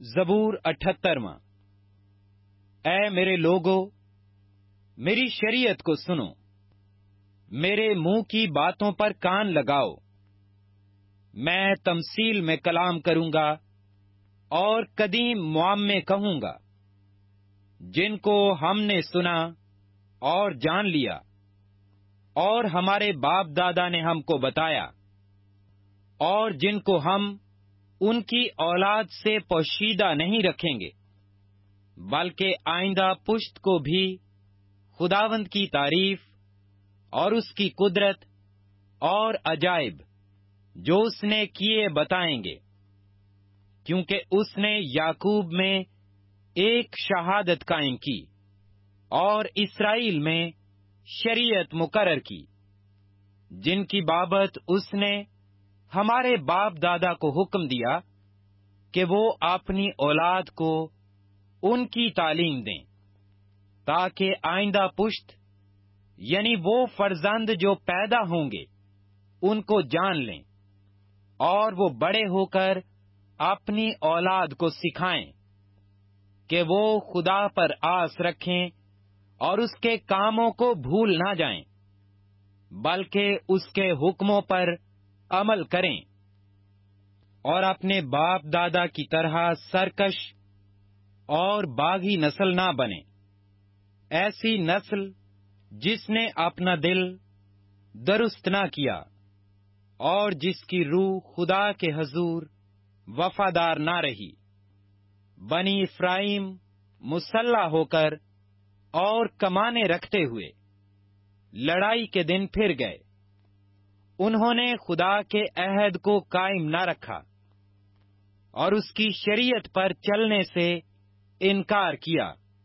زبور 78واں۔ اے میرے لوگو، میری شریعت کو سنو، میرے منہ کی باتوں پر کان لگاؤ۔ میں تمثیل میں کلام کروں گا اور قدیم معامے کہوں گا، جن کو ہم نے سنا اور جان لیا، اور ہمارے باپ دادا نے ہم کو بتایا، اور جن کو ہم ان کی اولاد سے پوشیدہ نہیں رکھیں گے، بلکہ آئندہ پشت کو بھی خداوند کی تعریف اور اس کی قدرت اور عجائب جو اس نے کیے بتائیں گے، کیونکہ اس نے یعقوب میں ایک شہادت قائم کی اور اسرائیل میں شریعت مقرر کی، جن کی بابت اس نے ہمارے باپ دادا کو حکم دیا کہ وہ اپنی اولاد کو ان کی تعلیم دیں، تاکہ آئندہ پشت یعنی وہ فرزند جو پیدا ہوں گے ان کو جان لیں، اور وہ بڑے ہو کر اپنی اولاد کو سکھائیں کہ وہ خدا پر آس رکھیں اور اس کے کاموں کو بھول نہ جائیں، بلکہ اس کے حکموں پر عمل کریں، اور اپنے باپ دادا کی طرح سرکش اور باغی نسل نہ بنے، ایسی نسل جس نے اپنا دل درست نہ کیا اور جس کی روح خدا کے حضور وفادار نہ رہی۔ بنی افرائیم مسلح ہو کر اور کمانے رکھتے ہوئے لڑائی کے دن پھر گئے، انہوں نے خدا کے عہد کو قائم نہ رکھا اور اس کی شریعت پر چلنے سے انکار کیا،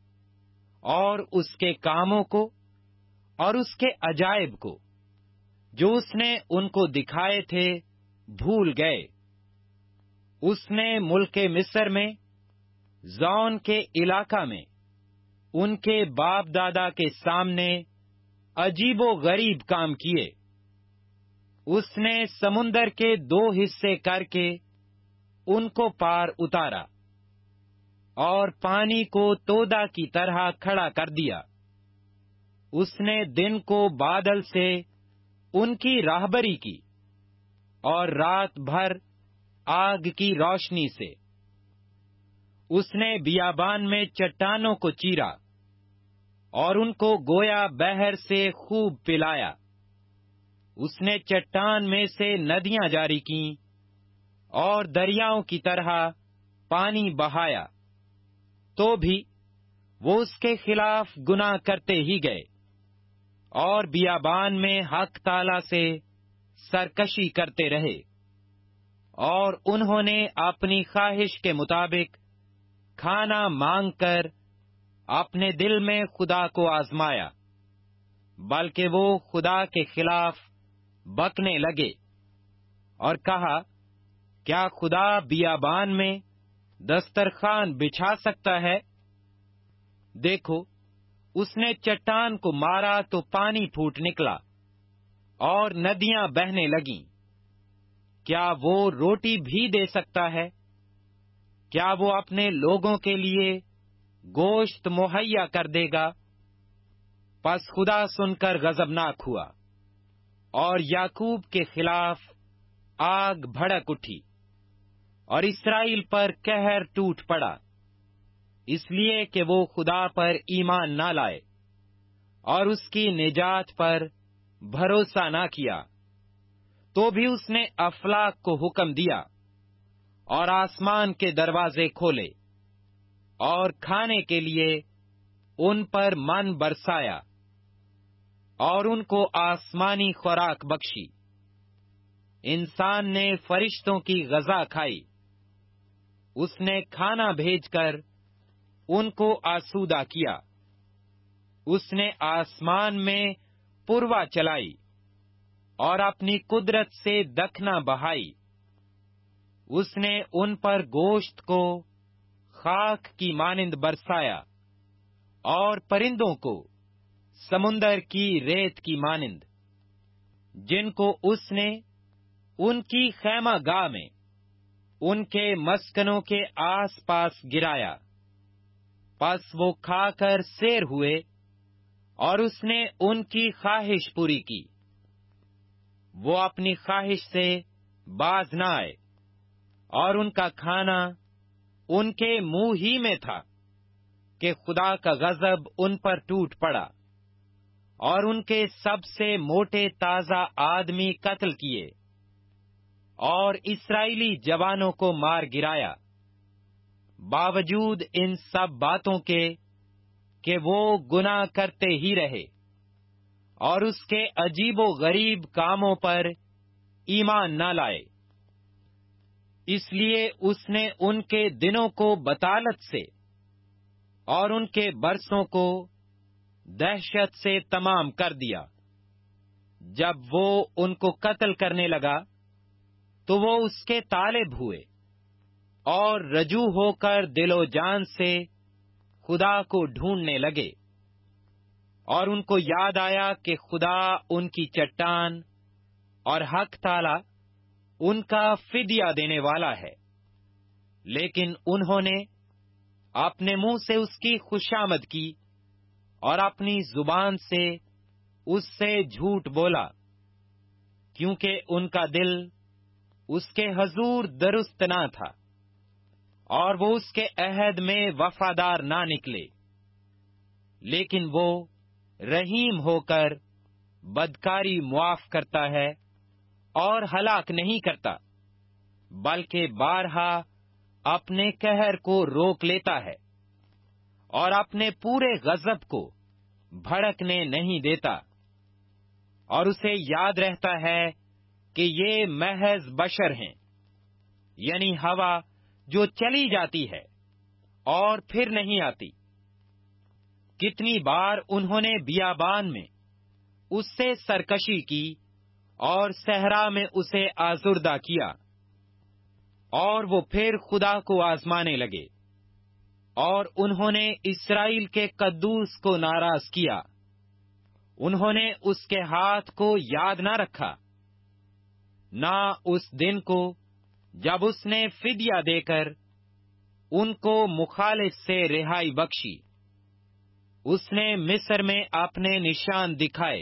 اور اس کے کاموں کو اور اس کے عجائب کو جو اس نے ان کو دکھائے تھے بھول گئے۔ اس نے ملک مصر میں زون کے علاقہ میں ان کے باپ دادا کے سامنے عجیب و غریب کام کیے۔ اس نے سمندر کے 2 حصے کر کے ان کو پار اتارا اور پانی کو تودا کی طرح کھڑا کر دیا۔ اس نے دن کو بادل سے ان کی راہبری کی اور رات بھر آگ کی روشنی سے۔ اس نے بیابان میں چٹانوں کو چیرا اور ان کو گویا بحر سے خوب پلایا۔ اس نے چٹان میں سے ندیاں جاری کیں اور دریاؤں کی طرح پانی بہایا، تو بھی وہ اس کے خلاف گناہ کرتے ہی گئے اور بیابان میں حق تعالی سے سرکشی کرتے رہے، اور انہوں نے اپنی خواہش کے مطابق کھانا مانگ کر اپنے دل میں خدا کو آزمایا، بلکہ وہ خدا کے خلاف بکنے لگے اور کہا، کیا خدا بیابان میں دسترخوان بچھا سکتا ہے؟ دیکھو، اس نے چٹان کو مارا تو پانی پھوٹ نکلا اور ندیاں بہنے لگیں۔ کیا وہ روٹی بھی دے سکتا ہے؟ کیا وہ اپنے لوگوں کے لیے گوشت مہیا کر دے گا؟ پس خدا سن کر غضبناک ہوا اور یعقوب کے خلاف آگ بھڑک اٹھی، اور اسرائیل پر قہر ٹوٹ پڑا، اس لیے کہ وہ خدا پر ایمان نہ لائے اور اس کی نجات پر بھروسہ نہ کیا۔ تو بھی اس نے افلاک کو حکم دیا اور آسمان کے دروازے کھولے اور کھانے کے لیے ان پر من برسایا اور ان کو آسمانی خوراک بخشی۔ انسان نے فرشتوں کی غذا کھائی، اس نے کھانا بھیج کر ان کو آسودہ کیا۔ اس نے آسمان میں پروا چلائی اور اپنی قدرت سے دکھنا بہائی۔ اس نے ان پر گوشت کو خاک کی مانند برسایا اور پرندوں کو سمندر کی ریت کی مانند، جن کو اس نے ان کی خیمہ گاہ میں ان کے مسکنوں کے آس پاس گرایا۔ پس وہ کھا کر سیر ہوئے اور اس نے ان کی خواہش پوری کی۔ وہ اپنی خواہش سے باز نہ آئے، اور ان کا کھانا ان کے منہ ہی میں تھا کہ خدا کا غضب ان پر ٹوٹ پڑا، اور ان کے سب سے موٹے تازہ آدمی قتل کیے، اور اسرائیلی جوانوں کو مار گرایا، باوجود ان سب باتوں کے کہ وہ گناہ کرتے ہی رہے، اور اس کے عجیب و غریب کاموں پر ایمان نہ لائے۔ اس لیے اس نے ان کے دنوں کو بطالت سے اور ان کے برسوں کو دہشت سے تمام کر دیا۔ جب وہ ان کو قتل کرنے لگا تو وہ اس کے طالب ہوئے، اور رجوع ہو کر دل و جان سے خدا کو ڈھونڈنے لگے، اور ان کو یاد آیا کہ خدا ان کی چٹان اور حق تعالی ان کا فدیہ دینے والا ہے، لیکن انہوں نے اپنے منہ سے اس کی خوشامد کی اور اپنی زبان سے اس سے جھوٹ بولا، کیونکہ ان کا دل اس کے حضور درست نہ تھا، اور وہ اس کے عہد میں وفادار نہ نکلے۔ لیکن وہ رحیم ہو کر بدکاری معاف کرتا ہے اور ہلاک نہیں کرتا، بلکہ بارہا اپنے قہر کو روک لیتا ہے، اور اپنے پورے غضب کو بھڑکنے نہیں دیتا، اور اسے یاد رہتا ہے کہ یہ محض بشر ہیں، یعنی ہوا جو چلی جاتی ہے اور پھر نہیں آتی۔ کتنی بار انہوں نے بیابان میں اس سے سرکشی کی اور صحرا میں اسے آزردہ کیا، اور وہ پھر خدا کو آزمانے لگے، اور انہوں نے اسرائیل کے قدوس کو ناراض کیا۔ انہوں نے اس کے ہاتھ کو یاد نہ رکھا، نہ اس دن کو جب اس نے فدیہ دے کر ان کو مخالف سے رہائی بخشی۔ اس نے مصر میں اپنے نشان دکھائے،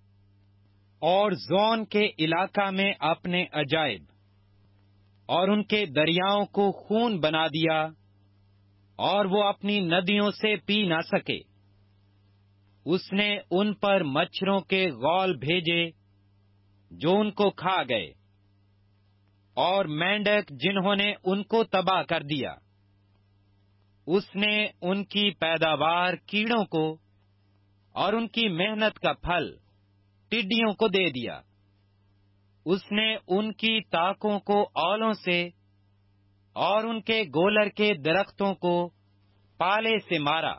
اور زون کے علاقہ میں اپنے عجائب، اور ان کے دریاؤں کو خون بنا دیا، اور وہ اپنی ندیوں سے پی نہ سکے۔ اس نے ان پر مچھروں کے غول بھیجے جو ان کو کھا گئے، اور مینڈک جنہوں نے ان کو تباہ کر دیا۔ اس نے ان کی پیداوار کیڑوں کو اور ان کی محنت کا پھل ٹڈیوں کو دے دیا۔ اس نے ان کی تاکوں کو اولوں سے اور ان کے گولر کے درختوں کو پالے سے مارا۔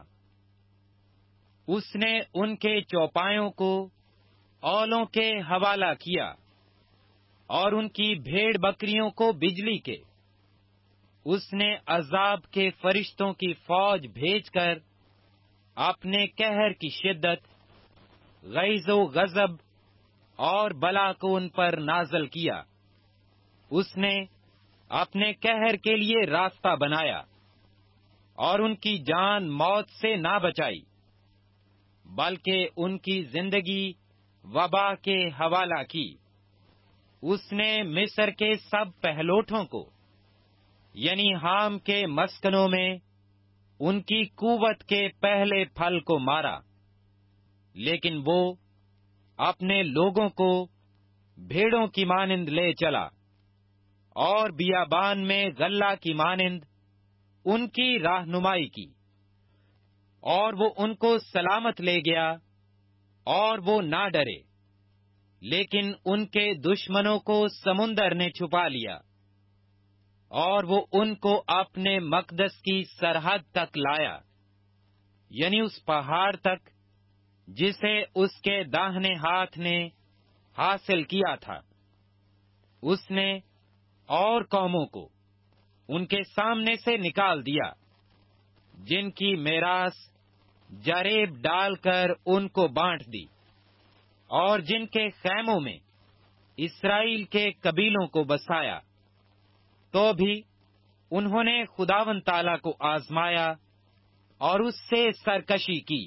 اس نے ان کے چوپایوں کو اولوں کے حوالہ کیا، اور ان کی بھیڑ بکریوں کو بجلی کے۔ اس نے عذاب کے فرشتوں کی فوج بھیج کر اپنے قہر کی شدت، غیظ و غضب اور بلا کو ان پر نازل کیا۔ اس نے اپنے قہر کے لیے راستہ بنایا، اور ان کی جان موت سے نہ بچائی، بلکہ ان کی زندگی وبا کے حوالہ کی۔ اس نے مصر کے سب پہلوٹوں کو، یعنی حام کے مسکنوں میں ان کی قوت کے پہلے پھل کو مارا، لیکن وہ اپنے لوگوں کو بھیڑوں کی مانند لے چلا، اور بیابان میں غلہ کی مانند ان کی رہنمائی کی، اور وہ ان کو سلامت لے گیا، اور وہ نہ ڈرے، لیکن ان کے دشمنوں کو سمندر نے چھپا لیا، اور وہ ان کو اپنے مقدس کی سرحد تک لایا، یعنی اس پہاڑ تک جسے اس کے داہنے ہاتھ نے حاصل کیا تھا۔ اس نے اور قوموں کو ان کے سامنے سے نکال دیا، جن کی میراث جریب ڈال کر ان کو بانٹ دی، اور جن کے خیموں میں اسرائیل کے قبیلوں کو بسایا۔ تو بھی انہوں نے خداوند تعالیٰ کو آزمایا اور اس سے سرکشی کی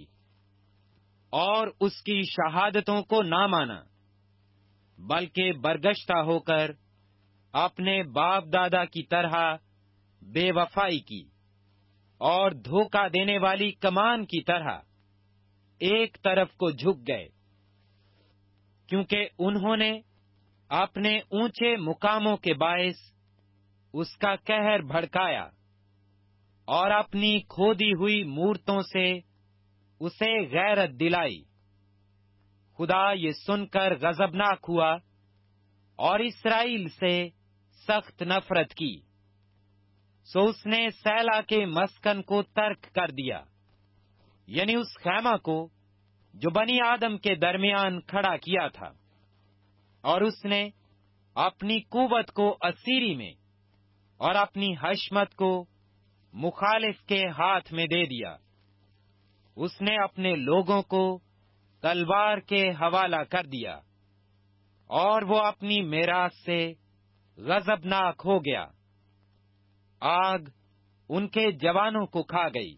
اور اس کی شہادتوں کو نہ مانا، بلکہ برگشتہ ہو کر اپنے باپ دادا کی طرح بے وفائی کی اور دھوکہ دینے والی کمان کی طرح ایک طرف کو جھک گئے، کیونکہ انہوں نے اپنے اونچے مقاموں کے باعث اس کا قہر بھڑکایا اور اپنی کھودی ہوئی مورتوں سے اسے غیرت دلائی۔ خدا یہ سن کر غضبناک ہوا اور اسرائیل سے سخت نفرت کی، سو اس نے سیلا کے مسکن کو ترک کر دیا، یعنی اس خیمہ کو جو بنی آدم کے درمیان کھڑا کیا تھا، اور اس نے اپنی قوت کو اسیری میں اور اپنی حشمت کو مخالف کے ہاتھ میں دے دیا۔ اس نے اپنے لوگوں کو تلوار کے حوالہ کر دیا اور وہ اپنی میراث سے غضبناک ہو گیا۔ آگ ان کے جوانوں کو کھا گئی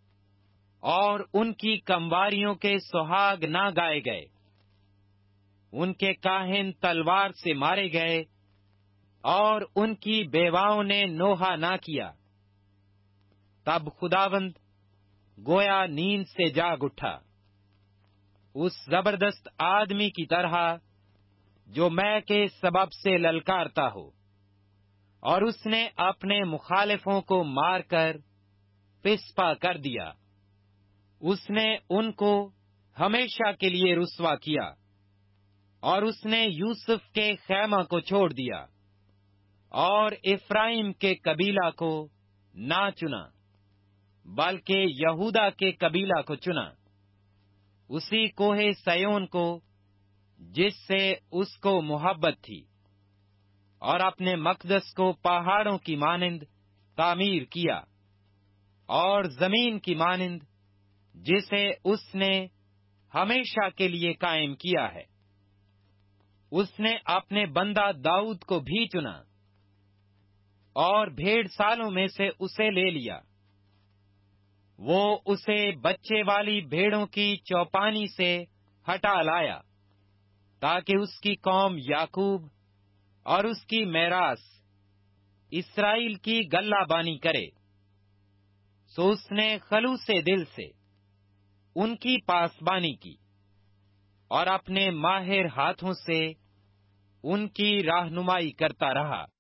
اور ان کی کمواریوں کے سہاگ نہ گائے گئے۔ ان کے کاہن تلوار سے مارے گئے اور ان کی بیواؤں نے نوحہ نہ کیا۔ تب خداوند گویا نیند سے جاگ اٹھا، اس زبردست آدمی کی طرح جو میں کے سبب سے للکارتا ہو، اور اس نے اپنے مخالفوں کو مار کر پسپا کر دیا۔ اس نے ان کو ہمیشہ کے لیے رسوا کیا، اور اس نے یوسف کے خیمہ کو چھوڑ دیا اور افرائیم کے قبیلہ کو نہ چنا، بلکہ یہودا کے قبیلہ کو چنا، اسی کوہ سیون کو جس سے اس کو محبت تھی، اور اپنے مقدس کو پہاڑوں کی مانند تعمیر کیا، اور زمین کی مانند جسے اس نے ہمیشہ کے لیے قائم کیا ہے۔ اس نے اپنے بندہ داؤد کو بھی چنا اور بھیڑ سالوں میں سے اسے لے لیا۔ وہ اسے بچے والی بھیڑوں کی چوپانی سے ہٹا لایا، تاکہ اس کی قوم یعقوب اور اس کی میراث اسرائیل کی گلہ بانی کرے۔ سو اس نے خلوص دل سے ان کی پاسبانی کی اور اپنے ماہر ہاتھوں سے ان کی رہنمائی کرتا رہا۔